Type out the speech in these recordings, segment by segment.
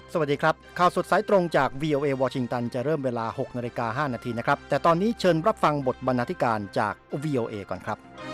สวัสดีครับข่าวสดสายตรงจาก VOA วอชิงตันจะเริ่มเวลา 6:05 น.นะครับแต่ตอนนี้เชิญรับฟังบทบรรณาธิการจาก VOA ก่อนครับ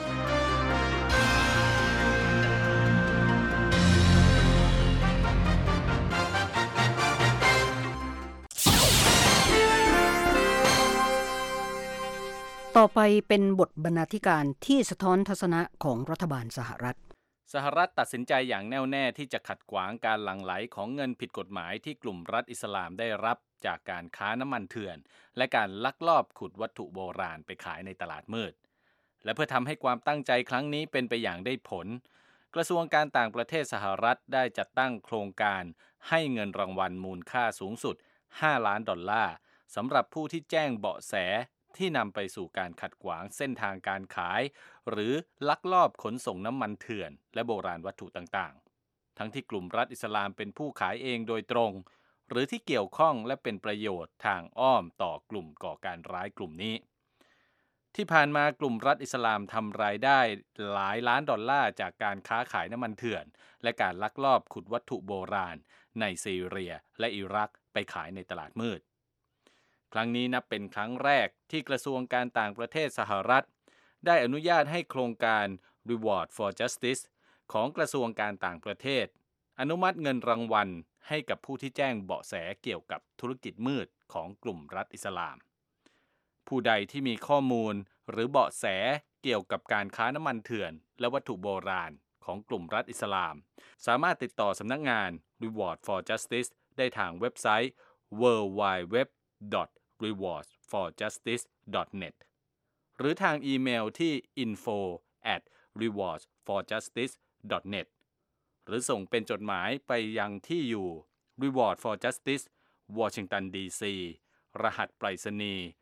ต่อไปเป็นบทบรรณาธิการที่สะท้อนทัศนะของรัฐบาลสหรัฐตัดสินใจอย่างแน่วแน่ที่จะขัดขวางการหลั่งไหลของเงินผิดกฎหมายที่กลุ่มรัฐอิสลามได้รับจากการค้าน้ำมันเถื่อนและการลักลอบขุดวัตถุโบราณไปขายในตลาดมืดและเพื่อทำให้ความตั้งใจครั้งนี้เป็นไปอย่างได้ผลกระทรวงการต่างประเทศสหรัฐได้จัดตั้งโครงการให้เงินรางวัลมูลค่าสูงสุด$5 ล้านสำหรับผู้ที่แจ้งเบาะแสที่นำไปสู่การขัดขวางเส้นทางการขายหรือลักลอบขนส่งน้ำมันเถื่อนและโบราณวัตถุต่างๆทั้งที่กลุ่มรัฐอิสลามเป็นผู้ขายเองโดยตรงหรือที่เกี่ยวข้องและเป็นประโยชน์ทางอ้อมต่อกลุ่มก่อการร้ายกลุ่มนี้ที่ผ่านมากลุ่มรัฐอิสลามทำรายได้หลายล้านดอลลาร์จากการค้าขายน้ำมันเถื่อนและการลักลอบขุดวัตถุโบราณในซีเรียและอิรักไปขายในตลาดมืดครั้งนี้นับเป็นครั้งแรกที่กระทรวงการต่างประเทศสหรัฐได้อนุญาตให้โครงการ Reward for Justice ของกระทรวงการต่างประเทศอนุมัติเงินรางวัลให้กับผู้ที่แจ้งเบาะแสเกี่ยวกับธุรกิจมืดของกลุ่มรัฐอิสลามผู้ใดที่มีข้อมูลหรือเบาะแสเกี่ยวกับการค้าน้ำมันเถื่อนและวัตถุโบราณของกลุ่มรัฐอิสลามสามารถติดต่อสำนักงาน Reward for Justice ได้ทางเว็บไซต์ www.rewardsforjustice.net หรือทางอีเมลที่ info@rewardsforjustice.net หรือส่งเป็นจดหมายไปยังที่อยู่ Reward for Justice Washington DC รหัสไปรษณีย์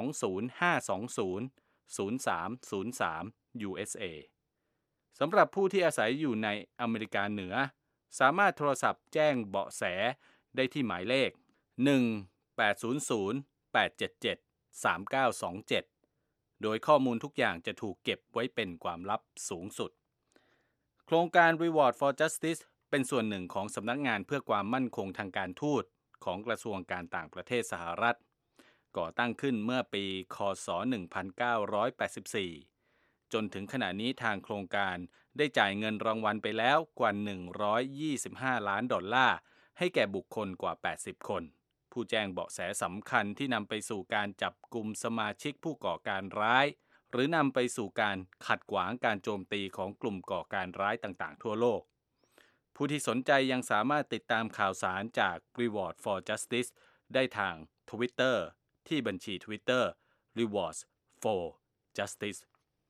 20520 0303 USA สำหรับผู้ที่อาศัยอยู่ในอเมริกาเหนือสามารถโทรศัพท์แจ้งเบาะแสได้ที่หมายเลข 1-800-877-3927 โดยข้อมูลทุกอย่างจะถูกเก็บไว้เป็นความลับสูงสุดโครงการ Reward for Justice เป็นส่วนหนึ่งของสำนักงานเพื่อความมั่นคงทางการทูตของกระทรวงการต่างประเทศสหรัฐก่อตั้งขึ้นเมื่อปีค.ศ. 1984 จนถึงขณะนี้ทางโครงการได้จ่ายเงินรางวัลไปแล้วกว่า$125 ล้านให้แก่บุคคลกว่า80คนผู้แจ้งเบาะแสสำคัญที่นำไปสู่การจับกุมสมาชิกผู้ก่อการร้ายหรือนำไปสู่การขัดขวางการโจมตีของกลุ่มก่อการร้ายต่างๆทั่วโลกผู้ที่สนใจยังสามารถติดตามข่าวสารจาก Reward for Justice ได้ทาง Twitter ที่บัญชี Twitter Rewards for Justice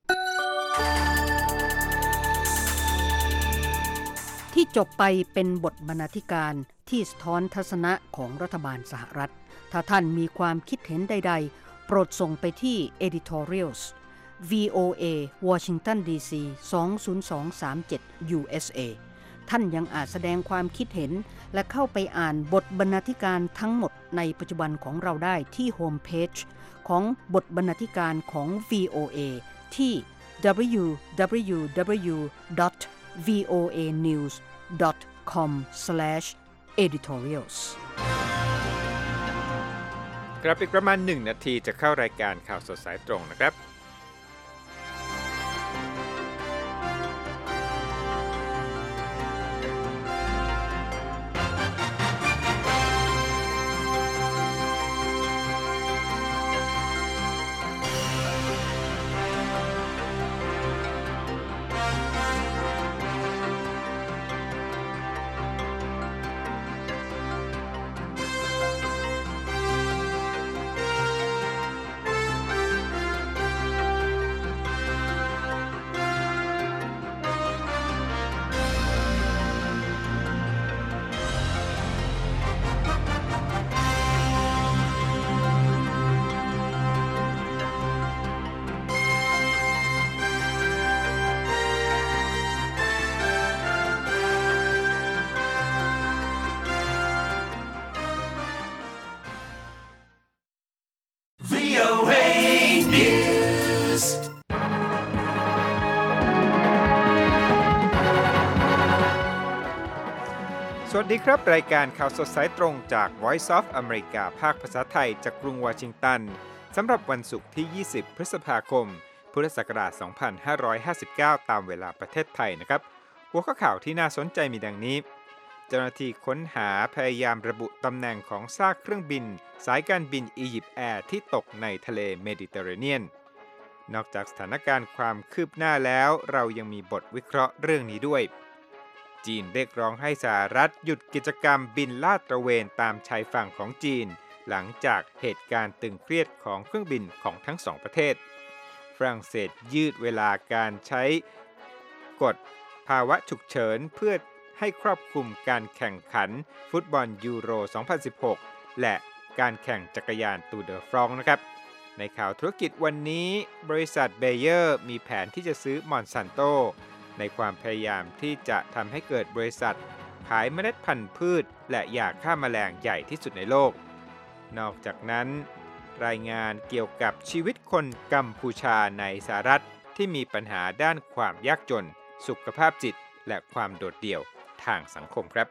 ที่จบไปเป็นบทบรรณาธิการที่สะท้อนทัศนะของรัฐบาลสหรัฐถ้าท่านมีความคิดเห็นใดๆโปรดส่งไปที่ editorials VOA Washington DC 20237 USA ท่านยังอาจแสดงความคิดเห็นและเข้าไปอ่านบทบรรณาธิการทั้งหมดในปัจจุบันของเราได้ที่โฮมเพจของบทบรรณาธิการของ VOA ที่ www.voanews.com/editorials กลับอีกประมาณ1นาทีจะเข้ารายการข่าวสดสายตรงนะครับสวัสดีครับรายการข่าวสดสายตรงจาก Voice of America ภาคภาษาไทยจากกรุงวอชิงตันสำหรับวันศุกร์ที่ 20 พฤษภาคม พุทธศักราช 2559 ตามเวลาประเทศไทยนะครับหัวข้อข่าวที่น่าสนใจมีดังนี้เจ้าหน้าที่ค้นหาพยายามระบุตำแหน่งของซากเครื่องบินสายการบินอียิปต์แอร์ที่ตกในทะเลเมดิเตอร์เรเนียนนอกจากสถานการณ์ความคืบหน้าแล้วเรายังมีบทวิเคราะห์เรื่องนี้ด้วยจีนเรียกร้องให้สหรัฐหยุดกิจกรรมบินลาดตระเวนตามชายฝั่งของจีนหลังจากเหตุการณ์ตึงเครียดของเครื่องบินของทั้งสองประเทศฝรั่งเศสยืดเวลาการใช้กฎภาวะฉุกเฉินเพื่อให้ครอบคลุมการแข่งขันฟุตบอลยูโร 2016 และการแข่งจักรยานตูเดอฟรองนะครับในข่าวธุรกิจวันนี้บริษัทเบเยอร์มีแผนที่จะซื้อมอนซันโตในความพยายามที่จะทำให้เกิดบริษัทขายเมล็ดพันธุ์พืชและยาฆ่าแมลงใหญ่ที่สุดในโลกนอกจากนั้นรายงานเกี่ยวกับชีวิตคนกัมพูชาในสหรัฐที่มีปัญหาด้านความยากจนสุขภาพจิตและความโดดเดี่ยวทางสังคมครับ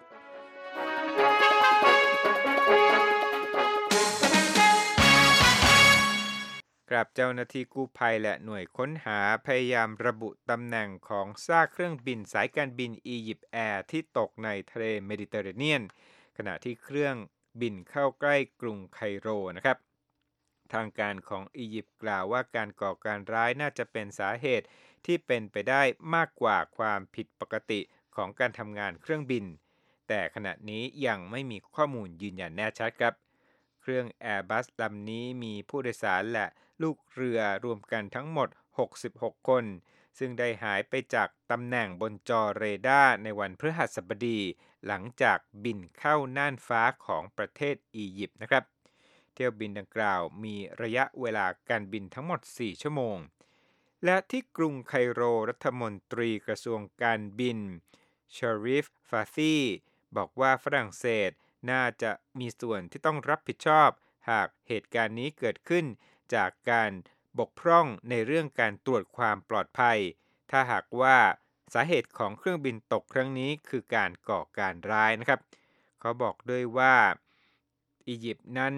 ครับเจ้าหน้าที่กู้ภัยและหน่วยค้นหาพยายามระบุตำแหน่งของซากเครื่องบินสายการบินอียิปต์แอร์ที่ตกในทะเลเมดิเตอร์เรเนียนขณะที่เครื่องบินเข้าใกล้กรุงไคโรนะครับทางการของอียิปต์กล่าวว่าการก่อการร้ายน่าจะเป็นสาเหตุที่เป็นไปได้มากกว่าความผิดปกติของการทำงานเครื่องบินแต่ขณะนี้ยังไม่มีข้อมูลยืนยันแน่ชัดครับเครื่อง Airbus ลำนี้มีผู้โดยสารและลูกเรือรวมกันทั้งหมด66คนซึ่งได้หายไปจากตำแหน่งบนจอเรดาร์ในวันพฤหัสบดีหลังจากบินเข้าน่านฟ้าของประเทศอียิปต์นะครับเที่ยวบินดังกล่าวมีระยะเวลาการบินทั้งหมด4ชั่วโมงและที่กรุงไคโรรัฐมนตรีกระทรวงการบินชาริฟ ฟาซีบอกว่าฝรั่งเศสน่าจะมีส่วนที่ต้องรับผิดชอบหากเหตุการณ์นี้เกิดขึ้นจากการบกพร่องในเรื่องการตรวจความปลอดภัยถ้าหากว่าสาเหตุของเครื่องบินตกครั้งนี้คือการก่อการร้ายนะครับเขาบอกด้วยว่าอียิปต์นั้น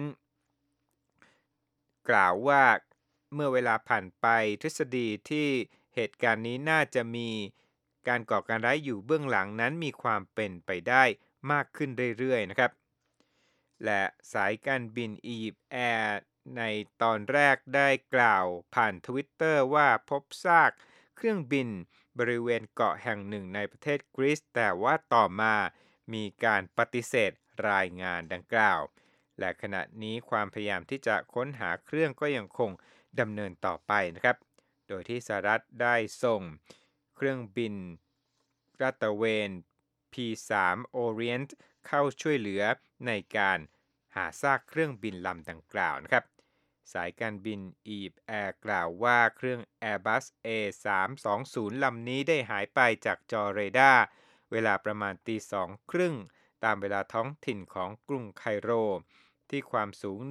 กล่าวว่าเมื่อเวลาผ่านไปทฤษฎีที่เหตุการณ์นี้น่าจะมีการก่อการร้ายอยู่เบื้องหลังนั้นมีความเป็นไปได้มากขึ้นเรื่อยๆนะครับและสายการบินอียิปต์แอร์ในตอนแรกได้กล่าวผ่าน Twitter ว่าพบซากเครื่องบินบริเวณเกาะแห่งหนึ่งในประเทศกรีซแต่ว่าต่อมามีการปฏิเสธรายงานดังกล่าวและขณะนี้ความพยายามที่จะค้นหาเครื่องก็ยังคงดำเนินต่อไปนะครับโดยที่สหรัฐได้ส่งเครื่องบินลาดตระเวน P3 Orient เข้าช่วยเหลือในการหาซากเครื่องบินลำดังกล่าวนะครับสายการบินอียิปต์แอร์กล่าวว่าเครื่อง Airbus A320 ลำนี้ได้หายไปจากจอเรดาร์เวลาประมาณ 2:30 น.ตามเวลาท้องถิ่นของกรุงไคโรที่ความสูง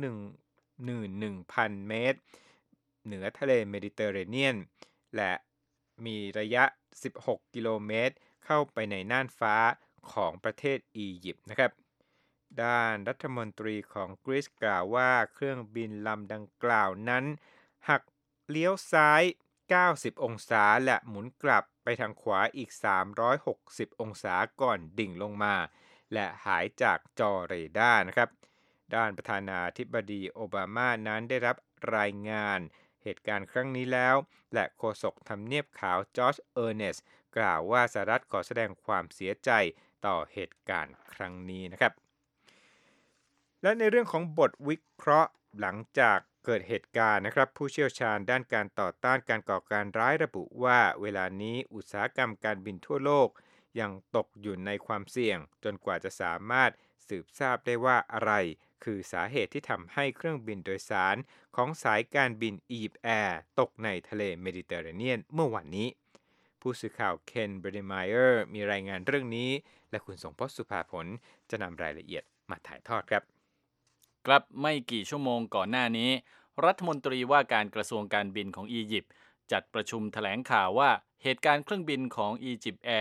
11,000 เมตรเหนือทะเลเมดิเตอร์เรเนียนและมีระยะ16กิโลเมตรเข้าไปในน่านฟ้าของประเทศอียิปต์นะครับด้านรัฐมนตรีของกรีซกล่าวว่าเครื่องบินลำดังกล่าวนั้นหักเลี้ยวซ้าย90องศาและหมุนกลับไปทางขวาอีก360องศาก่อนดิ่งลงมาและหายจากจอเรดาร์นะครับด้านประธานาธิบดีโอบามานั้นได้รับรายงานเหตุการณ์ครั้งนี้แล้วและโฆษกทำเนียบขาวจอร์จเออร์เนสต์กล่าวว่าสหรัฐขอแสดงความเสียใจต่อเหตุการณ์ครั้งนี้นะครับและในเรื่องของบทวิเคราะห์หลังจากเกิดเหตุการณ์นะครับผู้เชี่ยวชาญด้านการต่อต้านการก่อการร้ายระบุว่าเวลานี้อุตสาหกรรมการบินทั่วโลกยังตกอยู่ในความเสี่ยงจนกว่าจะสามารถสืบทราบได้ว่าอะไรคือสาเหตุที่ทำให้เครื่องบินโดยสารของสายการบินอียิปต์แอร์ตกในทะเลเมดิเตอร์เรเนียนเมื่อวันนี้ผู้สื่อข่าวเคนเบรเดไมเออร์มีรายงานเรื่องนี้และคุณสมพศสุภาผลจะนำรายละเอียดมาถ่ายทอดครับครับไม่กี่ชั่วโมงก่อนหน้านี้รัฐมนตรีว่าการกระทรวงการบินของอียิปต์จัดประชุมแถลงข่าวว่าเหตุการณ์เครื่องบินของอียิปต์แอร์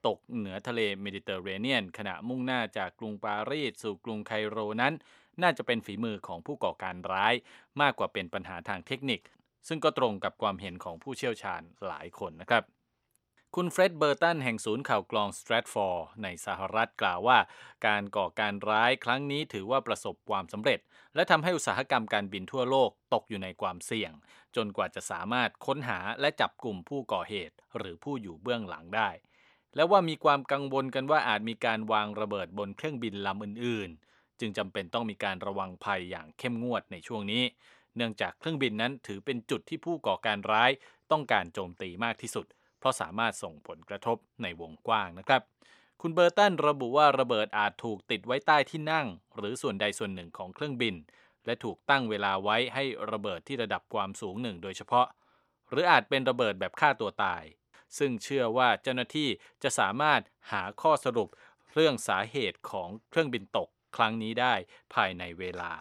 ตกเหนือทะเลเมดิเตอร์เรเนียนขณะมุ่งหน้าจากกรุงปารีสสู่กรุงไคโรนั้นน่าจะเป็นฝีมือของผู้ก่อการร้ายมากกว่าเป็นปัญหาทางเทคนิคซึ่งก็ตรงกับความเห็นของผู้เชี่ยวชาญหลายคนนะครับคุณเฟร็ดเบอร์ตันแห่งศูนย์ข่าวกรองสแตรทฟอร์ดในสหรัฐกล่าวว่าการก่อการร้ายครั้งนี้ถือว่าประสบความสำเร็จและทำให้อุตสาหกรรมการบินทั่วโลกตกอยู่ในความเสี่ยงจนกว่าจะสามารถค้นหาและจับกลุ่มผู้ก่อเหตุหรือผู้อยู่เบื้องหลังได้และว่ามีความกังวลกันว่าอาจมีการวางระเบิดบนเครื่องบินลำอื่นๆจึงจำเป็นต้องมีการระวังภัยอย่างเข้มงวดในช่วงนี้เนื่องจากเครื่องบินนั้นถือเป็นจุดที่ผู้ก่อการร้ายต้องการโจมตีมากที่สุดเพราะสามารถส่งผลกระทบในวงกว้างนะครับคุณเบอร์ตันระบุว่าระเบิดอาจถูกติดไว้ใต้ที่นั่งหรือส่วนใดส่วนหนึ่งของเครื่องบินและถูกตั้งเวลาไว้ให้ระเบิดที่ระดับความสูงหนึ่งโดยเฉพาะหรืออาจเป็นระเบิดแบบฆ่าตัวตายซึ่งเชื่อว่าเจ้าหน้าที่จะสามารถหาข้อสรุปเรื่องสาเหตุของเครื่องบินตกครั้งนี้ได้ภายในเวลา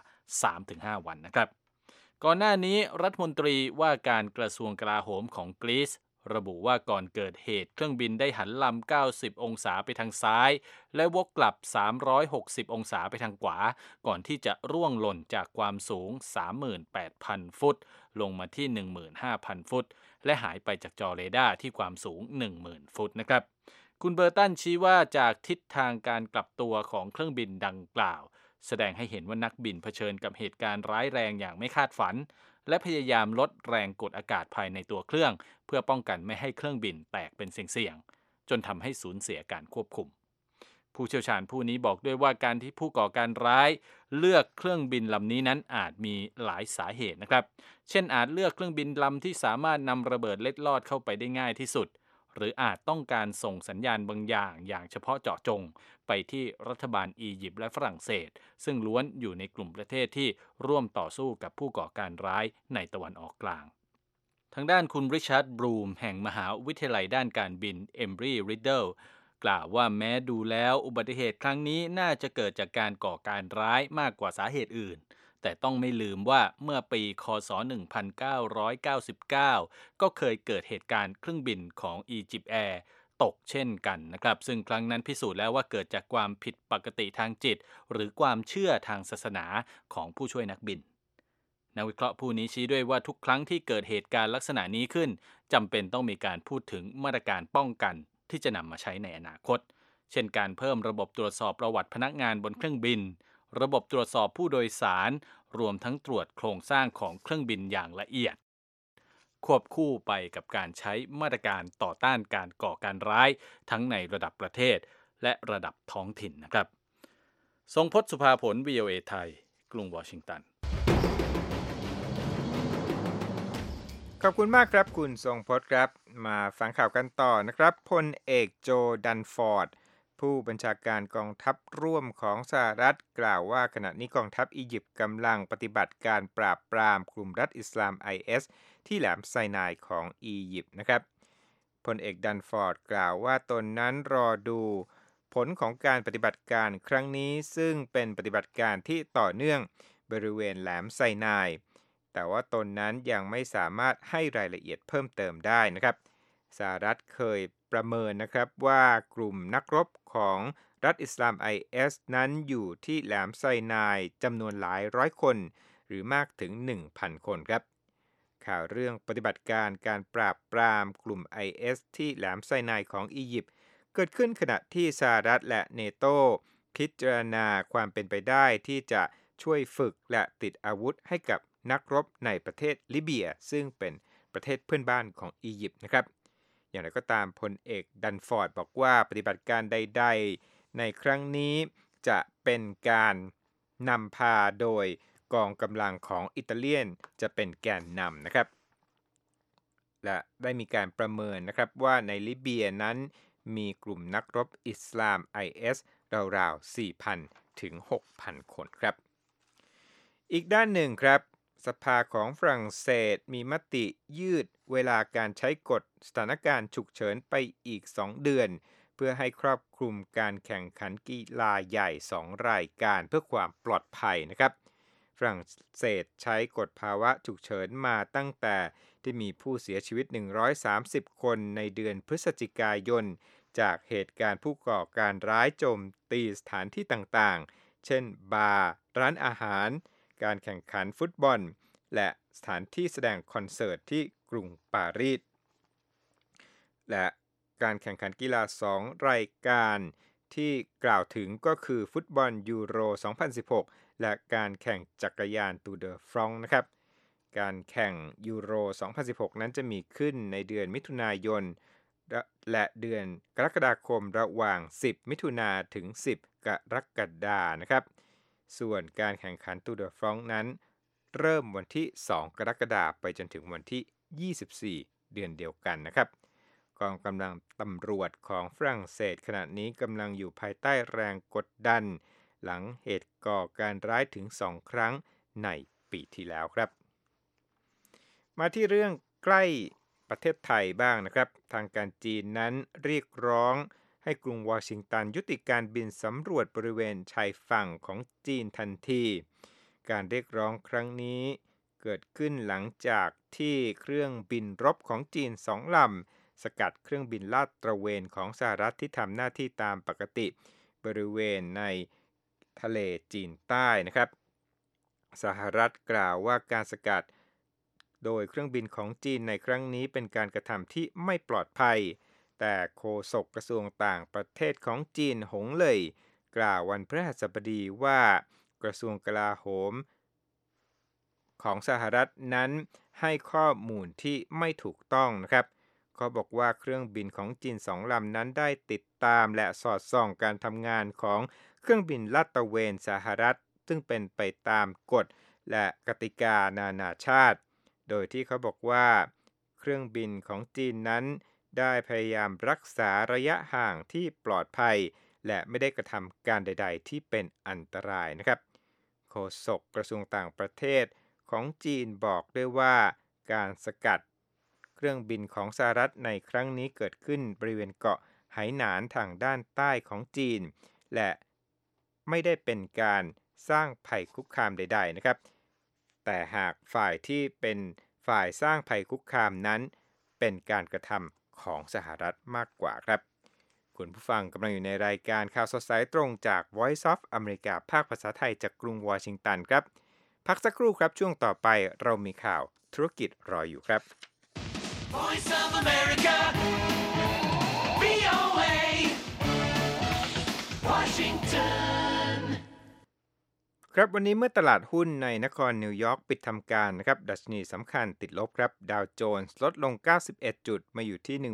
3-5 วันนะครับก่อนหน้านี้รัฐมนตรีว่าการกระทรวงกลาโหมของกรีซระบุว่าก่อนเกิดเหตุเครื่องบินได้หันลำ90องศาไปทางซ้ายและวกกลับ360องศาไปทางขวาก่อนที่จะร่วงหล่นจากความสูง 38,000 ฟุตลงมาที่ 15,000 ฟุตและหายไปจากจอเรดาร์ที่ความสูง 10,000 ฟุตนะครับคุณเบอร์ตันชี้ว่าจากทิศทางการกลับตัวของเครื่องบินดังกล่าวแสดงให้เห็นว่านักบินเผชิญกับเหตุการณ์ร้ายแรงอย่างไม่คาดฝันและพยายามลดแรงกดอากาศภายในตัวเครื่องเพื่อป้องกันไม่ให้เครื่องบินแตกเป็นเสี่ยงๆจนทำให้สูญเสียการควบคุมผู้เชี่ยวชาญผู้นี้บอกด้วยว่าการที่ผู้ก่อการร้ายเลือกเครื่องบินลำนี้นั้นอาจมีหลายสาเหตุนะครับเช่นอาจเลือกเครื่องบินลำที่สามารถนำระเบิดเล็ดลอดเข้าไปได้ง่ายที่สุดหรืออาจต้องการส่งสัญญาณบางอย่างเฉพาะเจาะจงไปที่รัฐบาลอียิปต์และฝรั่งเศสซึ่งล้วนอยู่ในกลุ่มประเทศที่ร่วมต่อสู้กับผู้ก่อการร้ายในตะวันออกกลางทางด้านคุณริชาร์ดบรูมแห่งมหาวิทยาลัยด้านการบินเอมบรีริดเดิลกล่าวว่าแม้ดูแล้วอุบัติเหตุครั้งนี้น่าจะเกิดจากการก่อการร้ายมากกว่าสาเหตุอื่นแต่ต้องไม่ลืมว่าเมื่อปีคศ1999ก็เคยเกิดเหตุการณ์เครื่องบินของอียิปต์แอร์ตกเช่นกันนะครับซึ่งครั้งนั้นพิสูจน์แล้วว่าเกิดจากความผิดปกติทางจิตหรือความเชื่อทางศาสนาของผู้ช่วยนักบินนักวิเคราะห์ผู้นี้ชี้ด้วยว่าทุกครั้งที่เกิดเหตุการณ์ลักษณะนี้ขึ้นจำเป็นต้องมีการพูดถึงมาตรการป้องกันที่จะนำมาใช้ในอนาคตเช่นการเพิ่มระบบตรวจสอบประวัติพนักงานบนเครื่องบินระบบตรวจสอบผู้โดยสารรวมทั้งตรวจโครงสร้างของเครื่องบินอย่างละเอียดควบคู่ไปกับการใช้มาตรการต่อต้านการก่อการร้ายทั้งในระดับประเทศและระดับท้องถิ่นนะครับทรงพจน์ สุภาผล VOA ไทยกรุงวอชิงตันขอบคุณมากครับคุณทรงพจน์ครับมาฟังข่าวกันต่อนะครับพลเอกโจดันฟอร์ดผู้บัญชาการกองทัพร่วมของสหรัฐกล่าวว่าขณะนี้กองทัพอียิปต์กำลังปฏิบัติการปราบปรามกลุ่มรัฐอิสลาม IS ที่แหลมไซนายของอียิปต์นะครับพลเอกดันฟอร์ดกล่าวว่าตนนั้นรอดูผลของการปฏิบัติการครั้งนี้ซึ่งเป็นปฏิบัติการที่ต่อเนื่องบริเวณแหลมไซนายแต่ว่าตนนั้นยังไม่สามารถให้รายละเอียดเพิ่มเติมได้นะครับสหรัฐเคยประเมินนะครับว่ากลุ่มนักรบของรัฐอิสลาม IS นั้นอยู่ที่แหลมไซนายจำนวนหลายร้อยคนหรือมากถึง 1,000 คนครับข่าวเรื่องปฏิบัติการการปราบปรามกลุ่ม IS ที่แหลมไซนายของอียิปต์เกิดขึ้นขณะที่สหรัฐและเนโตพิจารณาความเป็นไปได้ที่จะช่วยฝึกและติดอาวุธให้กับนักรบในประเทศลิเบียซึ่งเป็นประเทศเพื่อนบ้านของอียิปต์นะครับอย่างไรก็ตามพลเอกดันฟอร์ดบอกว่าปฏิบัติการใดๆในครั้งนี้จะเป็นการนำพาโดยกองกำลังของอิตาเลียนจะเป็นแกนนำนะครับและได้มีการประเมินนะครับว่าในลิเบียนั้นมีกลุ่มนักรบอิสลาม IS ราวๆ 4,000 ถึง 6,000 คนครับอีกด้านหนึ่งครับสภาของฝรั่งเศสมีมติยืดเวลาการใช้กฎสถานการณ์ฉุกเฉินไปอีก2 เดือนเพื่อให้ครอบคลุมการแข่งขันกีฬาใหญ่2 รายการเพื่อความปลอดภัยนะครับฝรั่งเศสใช้กฎภาวะฉุกเฉินมาตั้งแต่ที่มีผู้เสียชีวิต130 คนในเดือนพฤศจิกายนจากเหตุการณ์ผู้ก่อการร้ายโจมตีสถานที่ต่างๆเช่นบาร์ร้านอาหารการแข่งขันฟุตบอลและสถานที่แสดงคอนเสิร์ตที่กรุงปารีสและการแข่งขันกีฬา2รายการที่กล่าวถึงก็คือฟุตบอลยูโร 2016 และการแข่งจักรยานตูเดอฟรองซ์นะครับการแข่งยูโร 2016 นั้นจะมีขึ้นในเดือนมิถุนายนและเดือนกรกฎาคมระหว่าง10มิถุนายนถึง10กรกฎาคมนะครับส่วนการแข่งขันตูเดอฟรองซ์นั้นเริ่มวันที่2กรกฎาคมไปจนถึงวันที่24เดือนเดียวกันนะครับกองกำลังตำรวจของฝรั่งเศสขณะนี้กำลังอยู่ภายใต้แรงกดดันหลังเหตุก่อการร้ายถึง2ครั้งในปีที่แล้วครับมาที่เรื่องใกล้ประเทศไทยบ้างนะครับทางการจีนนั้นเรียกร้องให้กรุงวอชิงตันยุติการบินสำรวจบริเวณชายฝั่งของจีนทันทีการเรียกร้องครั้งนี้เกิดขึ้นหลังจากที่เครื่องบินรบของจีน2 ลำสกัดเครื่องบินลาดตระเวนของสหรัฐที่ทำหน้าที่ตามปกติบริเวณในทะเลจีนใต้นะครับสหรัฐกล่าวว่าการสกัดโดยเครื่องบินของจีนในครั้งนี้เป็นการกระทำที่ไม่ปลอดภัยแต่โฆษกกระทรวงต่างประเทศของจีนหงเหล่ยกล่าววันพฤหัสบดีว่ากระทรวงกลาโหมของสหรัฐนั้นให้ข้อมูลที่ไม่ถูกต้องนะครับเขาบอกว่าเครื่องบินของจีน2 ลำนั้นได้ติดตามและสอดส่องการทำงานของเครื่องบินลาดตระเวนสหรัฐซึ่งเป็นไปตามกฎและกติกานานาชาติโดยที่เขาบอกว่าเครื่องบินของจีนนั้นได้พยายามรักษาระยะห่างที่ปลอดภัยและไม่ได้กระทำการใดๆที่เป็นอันตรายนะครับโฆษกกระทรวงต่างประเทศของจีนบอกด้วยว่าการสกัดเครื่องบินของสหรัฐในครั้งนี้เกิดขึ้นบริเวณเกาะไหหนานทางด้านใต้ของจีนและไม่ได้เป็นการสร้างภัยคุกคามใดๆนะครับแต่หากฝ่ายที่เป็นฝ่ายสร้างภัยคุกคามนั้นเป็นการกระทำของสหรัฐมากกว่าครับคุณผู้ฟังกำลังอยู่ในรายการข่าวสดสายตรงจาก Voice of America ภาคภาษาไทยจากกรุงวอชิงตันครับพักสักครู่ครับช่วงต่อไปเรามีข่าวธุรกิจรออยู่ครับ Voice of America VOA Washington ครับวันนี้เมื่อตลาดหุ้นในนครนิวยอร์กปิดทำการนะครับดัชนีสำคัญติดลบครับดาวโจนส์ลดลง91จุดมาอยู่ที่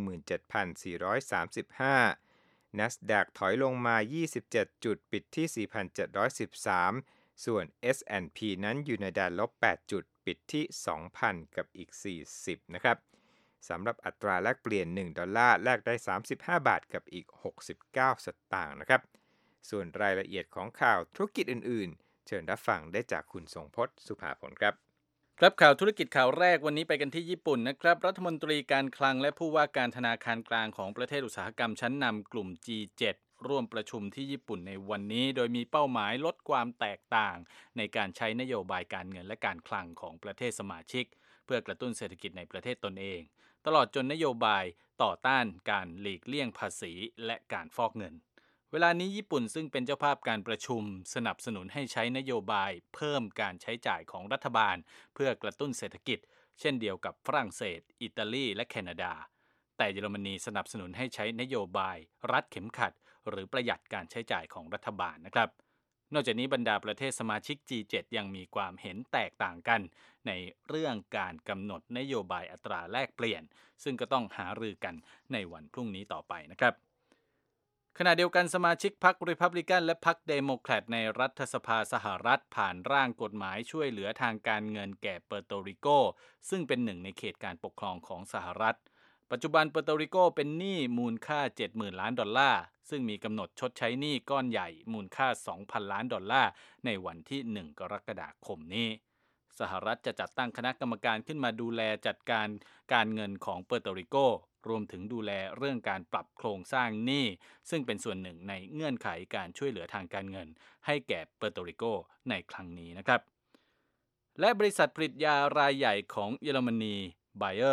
17,435 NASDAQ ถอยลงมา27จุดปิดที่ 4,713 ส่วน S&P นั้นอยู่ในแดนลบ8จุดปิดที่ 2,000 กับอีก40นะครับสำหรับอัตราแลกเปลี่ยน$1แลกได้35บาทกับอีก69สตางค์นะครับส่วนรายละเอียดของข่าวธุรกิจอื่นๆเชิญรับฟังได้จากคุณทรงพจน์สุภาผลครับครับข่าวธุรกิจข่าวแรกวันนี้ไปกันที่ญี่ปุ่นนะครับรัฐมนตรีการคลังและผู้ว่าการธนาคารกลางของประเทศอุตสาหกรรมชั้นนำกลุ่ม G7 ร่วมประชุมที่ญี่ปุ่นในวันนี้โดยมีเป้าหมายลดความแตกต่างในการใช้นโยบายการเงินและการคลังของประเทศสมาชิกเพื่อกระตุ้นเศรษฐกิจในประเทศตนเองตลอดจนนโยบายต่อต้านการหลีกเลี่ยงภาษีและการฟอกเงินเวลานี้ญี่ปุ่นซึ่งเป็นเจ้าภาพการประชุมสนับสนุนให้ใช้นโยบายเพิ่มการใช้จ่ายของรัฐบาลเพื่อกระตุ้นเศรษฐกิจเช่นเดียวกับฝรั่งเศสอิตาลีและแคนาดาแต่เยอรมนีสนับสนุนให้ใช้นโยบายรัดเข็มขัดหรือประหยัดการใช้จ่ายของรัฐบาลนะครับนอกจากนี้บรรดาประเทศสมาชิก G7 ยังมีความเห็นแตกต่างกันในเรื่องการกำหนดนโยบายอัตราแลกเปลี่ยนซึ่งก็ต้องหารือกันในวันพรุ่งนี้ต่อไปนะครับขณะเดียวกันสมาชิกพรรครีพับลิกันและพรรคเดโมแครตในรัฐสภาสหรัฐผ่านร่างกฎหมายช่วยเหลือทางการเงินแก่เปอร์โตริโกซึ่งเป็นหนึ่งในเขตการปกครองของสหรัฐปัจจุบันเปอร์โตริโกเป็นหนี้มูลค่า $70,000 ล้านซึ่งมีกำหนดชดใช้หนี้ก้อนใหญ่มูลค่า $2,000 ล้านในวันที่1กรกฎาคมนี้สหรัฐจะจัดตั้งคณะกรรมการขึ้นมาดูแลจัดการการเงินของเปอร์โตริโกรวมถึงดูแลเรื่องการปรับโครงสร้างหนี้ซึ่งเป็นส่วนหนึ่งในเงื่อนไขการช่วยเหลือทางการเงินให้แก่เปอร์โตริโกในครั้งนี้นะครับและบริษัทผลิตยารายใหญ่ของเยอรมนีไบเออร์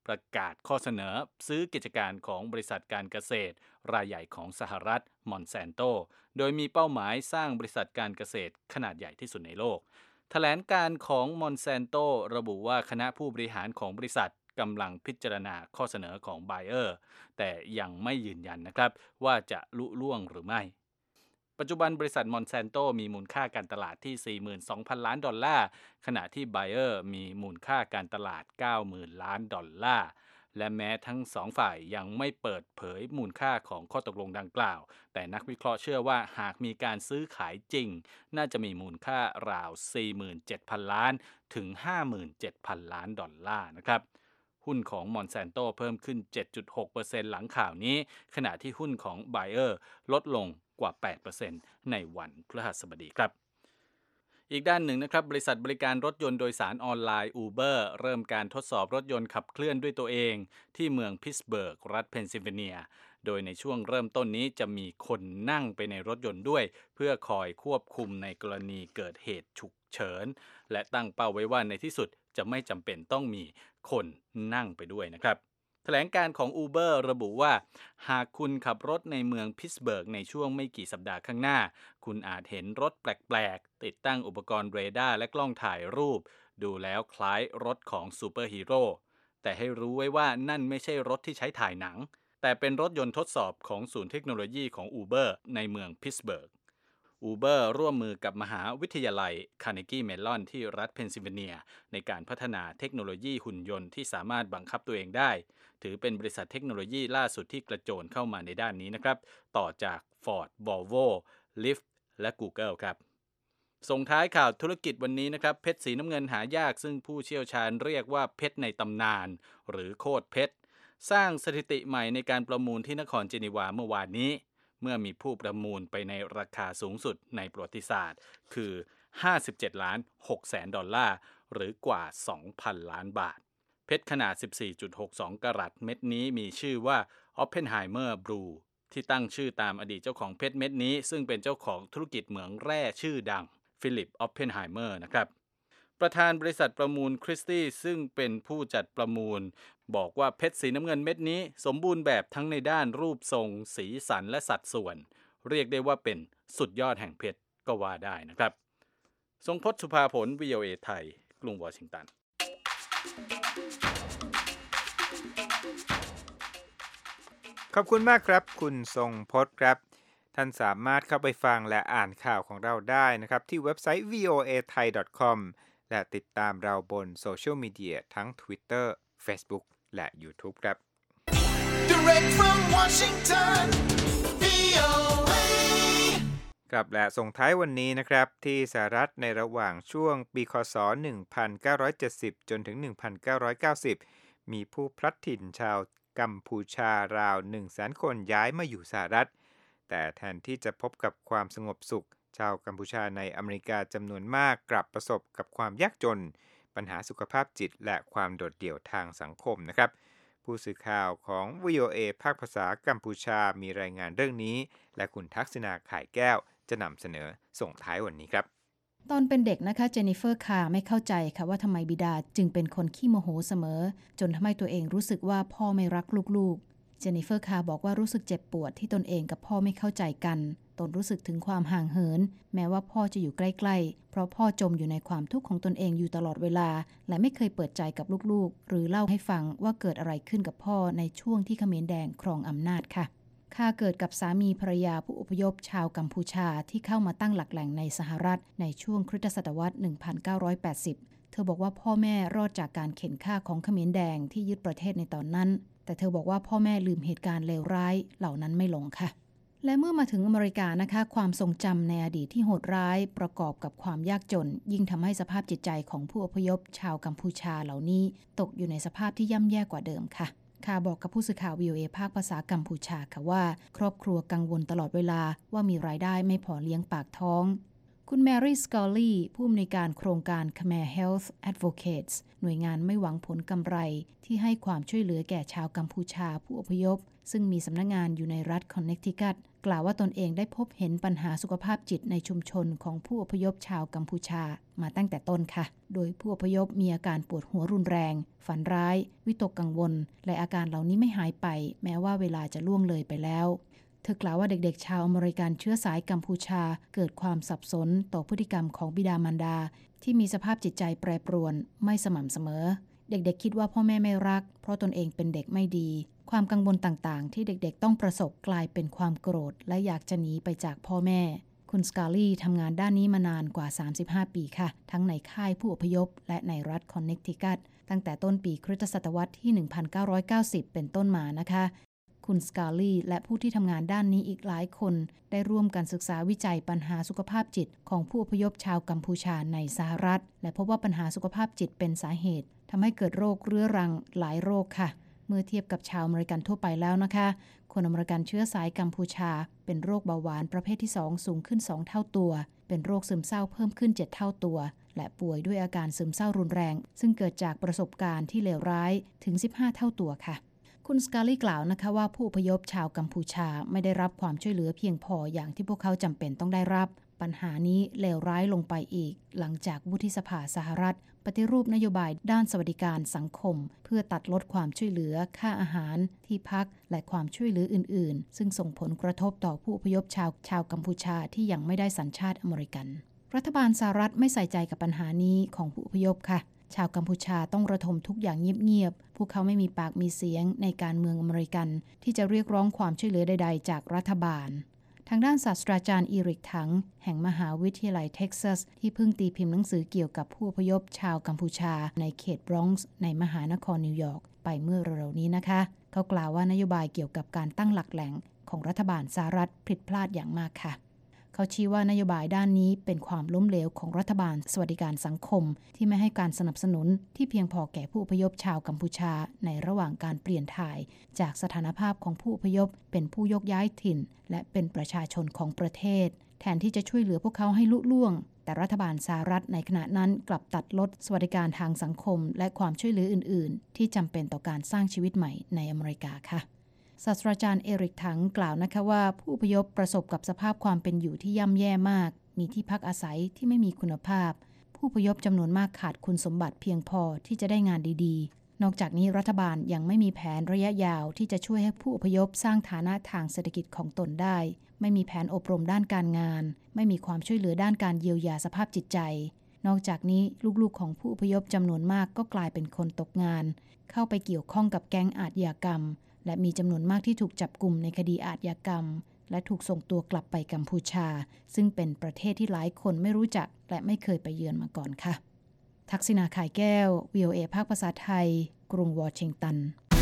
ประกาศข้อเสนอซื้อกิจการของบริษัทการเกษตรรายใหญ่ของสหรัฐมอนแซนโตโดยมีเป้าหมายสร้างบริษัทการเกษตรขนาดใหญ่ที่สุดในโลกแถลงการของมอนแซนโตระบุว่าคณะผู้บริหารของบริษัทกำลังพิจารณาข้อเสนอของไบเออร์แต่ยังไม่ยืนยันนะครับว่าจะลุล่วงหรือไม่ปัจจุบันบริษัทมอนแซนโตมีมูลค่าการตลาดที่ 42,000 ล้านดอลลาร์ขณะที่ไบเออร์มีมูลค่าการตลาด 90,000 ล้านดอลลาร์และแม้ทั้งสองฝ่ายยังไม่เปิดเผยมูลค่าของข้อตกลงดังกล่าวแต่นักวิเคราะห์เชื่อว่าหากมีการซื้อขายจริงน่าจะมีมูลค่าราว 47,000 ล้านถึง 57,000 ล้านดอลลาร์นะครับหุ้นของมอนแซนโตเพิ่มขึ้น 7.6% หลังข่าวนี้ขณะที่หุ้นของไบเออร์ลดลงกว่า 8% ในวันพฤหัสบดีครับอีกด้านหนึ่งนะครับบริษัทบริการรถยนต์โดยสารออนไลน์ Uber เริ่มการทดสอบรถยนต์ขับเคลื่อนด้วยตัวเองที่เมืองพิตต์สเบิร์กรัฐเพนซิลเวเนียโดยในช่วงเริ่มต้นนี้จะมีคนนั่งไปในรถยนต์ด้วยเพื่อคอยควบคุมในกรณีเกิดเหตุฉุกเฉินและตั้งเป้าไว้ว่าในที่สุดจะไม่จำเป็นต้องมีคนนั่งไปด้วยนะครับแถลงการของ Uber ระบุว่าหากคุณขับรถในเมืองพิตต์สเบิร์กในช่วงไม่กี่สัปดาห์ข้างหน้าคุณอาจเห็นรถแปลกๆติดตั้งอุปกรณ์เรดาร์และกล้องถ่ายรูปดูแล้วคล้ายรถของซูเปอร์ฮีโร่แต่ให้รู้ไว้ว่านั่นไม่ใช่รถที่ใช้ถ่ายหนังแต่เป็นรถยนต์ทดสอบของศูนย์เทคโนโลยีของ Uber ในเมืองพิตต์สเบิร์กUber ร่วมมือกับมหาวิทยาลัย Carnegie Mellon ที่รัฐเพนซิลเวเนียในการพัฒนาเทคโนโลยีหุ่นยนต์ที่สามารถบังคับตัวเองได้ถือเป็นบริษัทเทคโนโลยีล่าสุดที่กระโจนเข้ามาในด้านนี้นะครับต่อจาก Ford, Volvo, Lyft และ Google ครับส่งท้ายข่าวธุรกิจวันนี้นะครับเพชรสีน้ำเงินหายากซึ่งผู้เชี่ยวชาญเรียกว่าเพชรในตำนานหรือโคตรเพชรสร้างสถิติใหม่ในการประมูลที่นครเจนีวาเมื่อวานนี้เมื่อมีผู้ประมูลไปในราคาสูงสุดในประวัติศาสตร์คือ 57.6 ล้านดอลลาร์หรือกว่า 2,000 ล้านบาทเพชรขนาด 14.62 กะรัตเม็ดนี้มีชื่อว่า Oppenheimer Blue ที่ตั้งชื่อตามอดีตเจ้าของเพชรเม็ดนี้ซึ่งเป็นเจ้าของธุรกิจเหมืองแร่ชื่อดังฟิลิป Oppenheimer นะครับประธานบริษัทประมูลคริสตี้ซึ่งเป็นผู้จัดประมูลบอกว่าเพชรสีน้ำเงินเม็ดนี้สมบูรณ์แบบทั้งในด้านรูปทรงสีสันและสัดส่วนเรียกได้ว่าเป็นสุดยอดแห่งเพชรก็ว่าได้นะครับทรงพจน์สุภาผล VOA ไทยกรุงวอชิงตันขอบคุณมากครับคุณทรงพจน์ครับท่านสามารถเข้าไปฟังและอ่านข่าวของเราได้นะครับที่เว็บไซต์ voathai.com และติดตามเราบนโซเชียลมีเดียทั้ง Twitter, Facebook และ YouTube ครับ Direct from Washington, VOA. ครับและส่งท้ายวันนี้นะครับที่สหรัฐในระหว่างช่วงปีคศ 1970 จนถึง 1990 มีผู้พลัดถิ่นชาวกัมพูชาราว 100,000 คนย้ายมาอยู่สหรัฐแต่แทนที่จะพบกับความสงบสุขชาวกัมพูชาในอเมริกาจำนวนมากกลับประสบกับความยากจนปัญหาสุขภาพจิตและความโดดเดี่ยวทางสังคมนะครับผู้สื่อข่าวของ VOA ภาคภาษากัมพูชามีรายงานเรื่องนี้และคุณทักษิณาข่ายแก้วจะนำเสนอส่งท้ายวันนี้ครับตอนเป็นเด็กนะคะเจนนิเฟอร์คาร์ไม่เข้าใจค่ะว่าทำไมบิดาจึงเป็นคนขี้โมโหเสมอจนทำให้ตัวเองรู้สึกว่าพ่อไม่รักลูกๆเจนนิเฟอร์คาร์บอกว่ารู้สึกเจ็บปวดที่ตนเองกับพ่อไม่เข้าใจกันตนรู้สึกถึงความห่างเหินแม้ว่าพ่อจะอยู่ใกล้ๆเพราะพ่อจมอยู่ในความทุกข์ของตนเองอยู่ตลอดเวลาและไม่เคยเปิดใจกับลูกๆหรือเล่าให้ฟังว่าเกิดอะไรขึ้นกับพ่อในช่วงที่เขมรแดงครองอำนาจค่ะค่าเกิดกับสามีภรรยาผู้อพยพชาวกัมพูชาที่เข้ามาตั้งหลักแหล่งในสหรัฐในช่วงคริสตศตวรรษ 1980 เธอบอกว่าพ่อแม่รอดจากการเข็นฆ่าของเขมรแดงที่ยึดประเทศในตอนนั้นแต่เธอบอกว่าพ่อแม่ลืมเหตุการณ์เลวร้ายเหล่านั้นไม่ลงค่ะและเมื่อมาถึงอเมริกานะคะความทรงจำในอดีตที่โหดร้ายประกอบกับความยากจนยิ่งทำให้สภาพจิตใจของผู้อพยพชาวกัมพูชาเหล่านี้ตกอยู่ในสภาพที่ย่ำแย่กว่าเดิมค่ะบอกกับผู้สื่อข่าว VOA ภาคภาษากัมพูชาค่ะว่าครอบครัวกังวลตลอดเวลาว่ามีรายได้ไม่พอเลี้ยงปากท้องคุณแมรี่สกอลลี่ผู้อำนวยการโครงการ Khmer Health Advocates หน่วยงานไม่หวังผลกำไรที่ให้ความช่วยเหลือแก่ชาวกัมพูชาผู้อพยพซึ่งมีสำนักงานอยู่ในรัฐคอนเนคทิคัตกล่าวว่าตนเองได้พบเห็นปัญหาสุขภาพจิตในชุมชนของผู้อพยพชาวกัมพูชามาตั้งแต่ต้นค่ะโดยผู้อพยพมีอาการปวดหัวรุนแรงฝันร้ายวิตกกังวลและอาการเหล่านี้ไม่หายไปแม้ว่าเวลาจะล่วงเลยไปแล้วเธอกล่าวว่าเด็กๆชาวอเมริกันเชื้อสายกัมพูชาเกิดความสับสนต่อพฤติกรรมของบิดามารดาที่มีสภาพจิตใจแปรปรวนไม่สม่ำเสมอเด็กๆคิดว่าพ่อแม่ไม่รักเพราะตนเองเป็นเด็กไม่ดีความกังวลต่างๆที่เด็กๆต้องประสบกลายเป็นความโกรธและอยากจะหนีไปจากพ่อแม่คุณสกาลี่ทำงานด้านนี้มานานกว่า35ปีค่ะทั้งในค่ายผู้อพยพและในรัฐคอนเนคทิคัตตั้งแต่ต้นปีคริสตศตวรรษที่1990เป็นต้นมานะคะคุณสกาลี่และผู้ที่ทำงานด้านนี้อีกหลายคนได้ร่วมกันศึกษาวิจัยปัญหาสุขภาพจิตของผู้อพยพชาวกัมพูชาในสหรัฐและพบว่าปัญหาสุขภาพจิตเป็นสาเหตุทำให้เกิดโรคเรื้อรังหลายโรคค่ะเมื่อเทียบกับชาวอเมริกันทั่วไปแล้วนะคะคนอเมริกันเชื้อสายกัมพูชาเป็นโรคเบาหวานประเภทที่2สูงขึ้น2เท่าตัวเป็นโรคซึมเศร้าเพิ่มขึ้น7เท่าตัวและป่วยด้วยอาการซึมเศร้ารุนแรงซึ่งเกิดจากประสบการณ์ที่เลวร้ายถึง15เท่าตัวค่ะคุณสกาลี่กล่าวนะคะว่าผู้อพยพชาวกัมพูชาไม่ได้รับความช่วยเหลือเพียงพออย่างที่พวกเขาจำเป็นต้องได้รับปัญหานี้เลวร้ายลงไปอีกหลังจากวุฒิสภาสหรัฐปฏิรูปนโยบายด้านสวัสดิการสังคมเพื่อตัดลดความช่วยเหลือค่าอาหารที่พักและความช่วยเหลืออื่นๆซึ่งส่งผลกระทบต่อผู้อพยพชาวกัมพูชาที่ยังไม่ได้สัญชาติอเมริกันรัฐบาลสหรัฐไม่ใส่ใจกับปัญหานี้ของผู้อพยพค่ะชาวกัมพูชาต้องระทมทุกอย่างเงียบๆพวกเขาไม่มีปากมีเสียงในการเมืองอเมริกันที่จะเรียกร้องความช่วยเหลือใดๆจากรัฐบาลทางด้านศาสตราจารย์อีริกถังแห่งมหาวิทยาลัยเท็กซัสที่เพิ่งตีพิมพ์หนังสือเกี่ยวกับผู้อพยพชาวกัมพูชาในเขตบรอนซ์ในมหานครนิวยอร์กไปเมื่อเร็วๆนี้นะคะเขากล่าวว่านโยบายเกี่ยวกับการตั้งหลักแหล่งของรัฐบาลสหรัฐผิดพลาดอย่างมากค่ะเขาชี้ว่านโยบายด้านนี้เป็นความล้มเหลวของรัฐบาลสวัสดิการสังคมที่ไม่ให้การสนับสนุนที่เพียงพอแก่ผู้อพยพชาวกัมพูชาในระหว่างการเปลี่ยนถ่ายจากสถานภาพของผู้อพยพเป็นผู้ยกย้ายถิ่นและเป็นประชาชนของประเทศแทนที่จะช่วยเหลือพวกเขาให้ลุล่วงแต่รัฐบาลสหรัฐในขณะนั้นกลับตัดลดสวัสดิการทางสังคมและความช่วยเหลืออื่นๆที่จำเป็นต่อการสร้างชีวิตใหม่ในอเมริกาค่ะศาสตราจารย์เอริกถังกล่าวนะคะว่าผู้อพยพประสบกับสภาพความเป็นอยู่ที่ย่ำแย่มากมีที่พักอาศัยที่ไม่มีคุณภาพผู้อพยพจำนวนมากขาดคุณสมบัติเพียงพอที่จะได้งานดีๆนอกจากนี้รัฐบาลยังไม่มีแผนระยะยาวที่จะช่วยให้ผู้อพยพสร้างฐานะทางเศรษฐกิจของตนได้ไม่มีแผนอบรมด้านการงานไม่มีความช่วยเหลือด้านการเยียวยาสภาพจิตใจนอกจากนี้ลูกๆของผู้อพยพจำนวนมากก็กลายเป็นคนตกงานเข้าไปเกี่ยวข้องกับแก๊งอาชญากรรมและมีจำนวนมากที่ถูกจับกุมในคดีอาชญากรรมและถูกส่งตัวกลับไปกัมพูชาซึ่งเป็นประเทศที่หลายคนไม่รู้จักและไม่เคยไปเยือนมาก่อนค่ะทักษิณา ข่ายแก้ว VOA ภาคภาษาไทยกรุงวอชิงตัน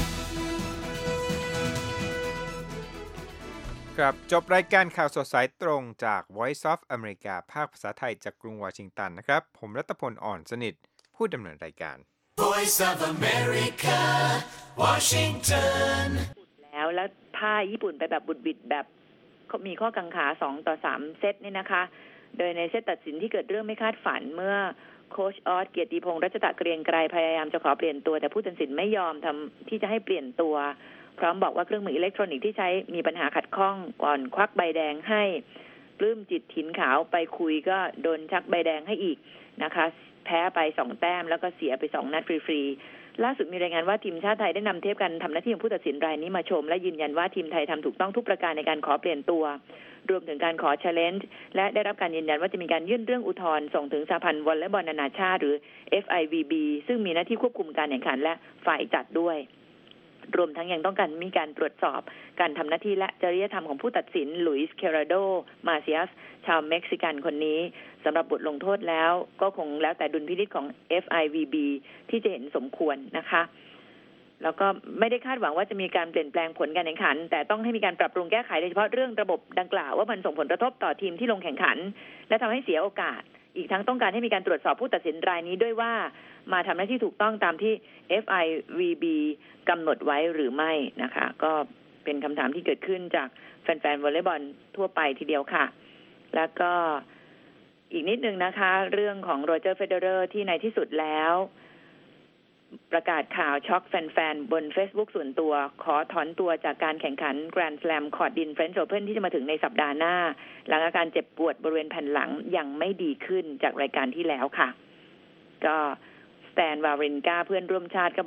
ครับจบรายการข่าวสดสายตรงจาก Voice of America ภาคภาษาไทยจากกรุงวอชิงตันนะครับผมรัตพล อ่อนสนิทผู้ดำเนินรายการ Voice of America Washington แล้วผ้าญี่ปุ่นไปแบบบุดบิดแบบมีข้อกังขา2 ต่อ 3เซตนี่นะคะโดยในเซตตัดสินที่เกิดเรื่องไม่คาดฝันเมื่อโค้ชออสเกียรติพงษ์รัชตะเกรียงไกรพยายามจะขอเปลี่ยนตัวแต่ผู้ตัดสินไม่ยอมทำที่จะให้เปลี่ยนตัวพร้อมบอกว่าเครื่องมืออิเล็กทรอนิกส์ที่ใช้มีปัญหาขัดข้องก่อนควักใบแดงให้ปลื้มจิตถินขาวไปคุยก็โดนชักใบแดงให้อีกนะคะแพ้ไป2 แต้มแล้วก็เสียไป2 นัดฟรีๆล่าสุดมีรายงานว่าทีมชาติไทยได้นำเทปการทำหน้าที่ของผู้ตัดสินรายนี้มาชมและยืนยันว่าทีมไทยทำถูกต้องทุกประการในการขอเปลี่ยนตัวรวมถึงการขอ challenge และได้รับการยืนยันว่าจะมีการยื่นเรื่องอุทธรณ์ส่งถึงสหพันธ์วอลเลย์บอลนานาชาติหรือ FIVB ซึ่งมีหน้าที่ควบคุมการแข่งขันและฝ่ายจัดด้วยรวมทั้งยังต้องการมีการตรวจสอบการทำหน้าที่และจริยธรรมของผู้ตัดสินลุยส์เคราโดมาเซียสชาวเม็กซิกันคนนี้สำหรับบทลงโทษแล้วก็คงแล้วแต่ดุลพินิจของ FIVB ที่จะเห็นสมควรนะคะแล้วก็ไม่ได้คาดหวังว่าจะมีการเปลี่ยนแปลงผลการแข่งขันแต่ต้องให้มีการปรับปรุงแก้ไขโดยเฉพาะเรื่องระบบดังกล่าวว่ามันส่งผลกระทบต่อทีมที่ลงแข่งขันและทำให้เสียโอกาสอีกทั้งต้องการให้มีการตรวจสอบผู้ตัดสินรายนี้ด้วยว่ามาทำหน้าที่ถูกต้องตามที่ FIVB กำหนดไว้หรือไม่นะคะก็เป็นคำถามที่เกิดขึ้นจากแฟนๆวอลเลย์บอลทั่วไปทีเดียวค่ะแล้วก็อีกนิดนึงนะคะเรื่องของโรเจอร์เฟเดอเรอร์ที่ในที่สุดแล้วประกาศข่าวช็อกแฟนๆบน Facebook ส่วนตัวขอถอนตัวจากการแข่งขัน Grand Slam คอร์ตดิน French Open ที่จะมาถึงในสัปดาห์หน้าหลังอาการเจ็บปวดบริเวณแผ่นหลังยังไม่ดีขึ้นจากรายการที่แล้วค่ะก็สแตน วาวรินกาเพื่อนร่วมชาติก็